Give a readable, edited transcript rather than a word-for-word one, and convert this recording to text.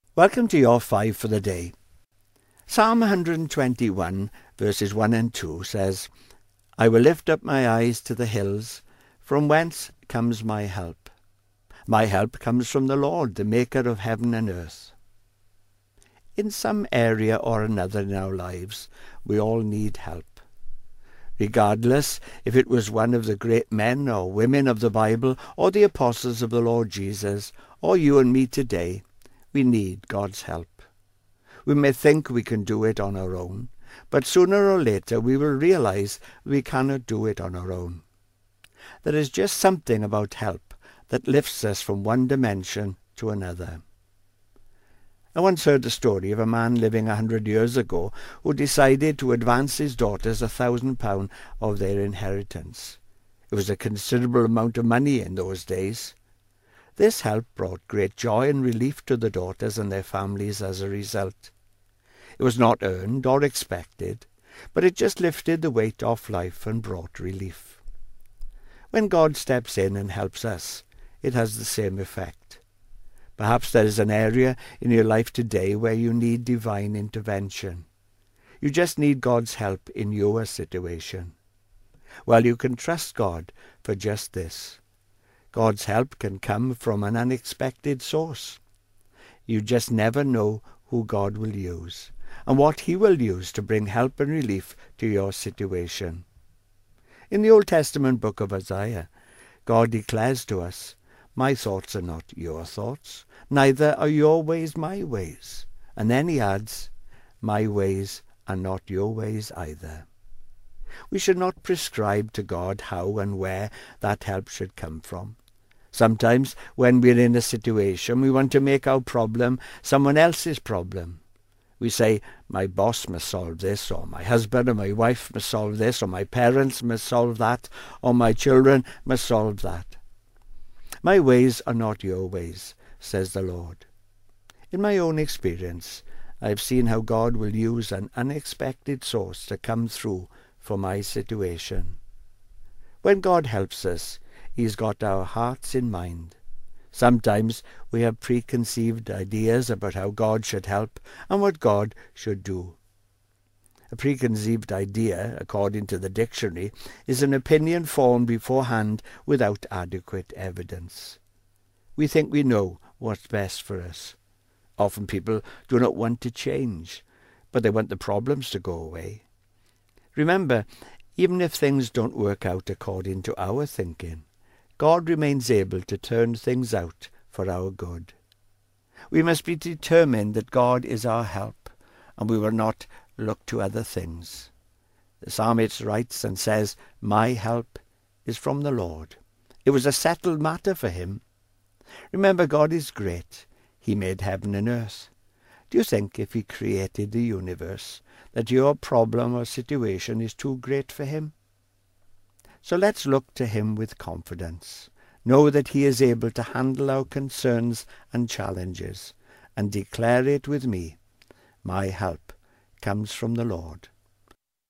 Welcome to your 5 for the day. Psalm 121 verses 1 and 2 says, I will lift up my eyes to the hills, from whence comes my help. My help comes from the Lord, the maker of heaven and earth. In some area or another in our lives, we all need help. Regardless if it was one of the great men or women of the Bible or the apostles of the Lord Jesus or you and me today, we need God's help. We may think we can do it on our own, but sooner or later we will realize we cannot do it on our own. There is just something about help that lifts us from one dimension to another. I once heard the story of a man living 100 years ago who decided to advance his daughters £1,000 of their inheritance. It was a considerable amount of money in those days. This help brought great joy and relief to the daughters and their families as a result. It was not earned or expected, but it just lifted the weight off life and brought relief. When God steps in and helps us, it has the same effect. Perhaps there is an area in your life today where you need divine intervention. You just need God's help in your situation. Well, you can trust God for just this. God's help can come from an unexpected source. You just never know who God will use and what he will use to bring help and relief to your situation. In the Old Testament book of Isaiah, God declares to us, my thoughts are not your thoughts, neither are your ways my ways. And then he adds, my ways are not your ways either. We should not prescribe to God how and where that help should come from. Sometimes when we're in a situation, we want to make our problem someone else's problem. We say, my boss must solve this, or my husband or my wife must solve this, or my parents must solve that, or my children must solve that. My ways are not your ways, says the Lord. In my own experience, I have seen how God will use an unexpected source to come through for my situation. When God helps us, he's got our hearts in mind. Sometimes we have preconceived ideas about how God should help and what God should do. A preconceived idea, according to the dictionary, is an opinion formed beforehand without adequate evidence. We think we know what's best for us. Often people do not want to change, but they want the problems to go away. Remember, even if things don't work out according to our thinking, God remains able to turn things out for our good. We must be determined that God is our help, and we will not look to other things. The psalmist writes and says, my help is from the Lord. It was a settled matter for him. Remember, God is great. He made heaven and earth. Do you think if he created the universe that your problem or situation is too great for him? So let's look to him with confidence. Know that he is able to handle our concerns and challenges, and declare it with me. My help comes from the Lord.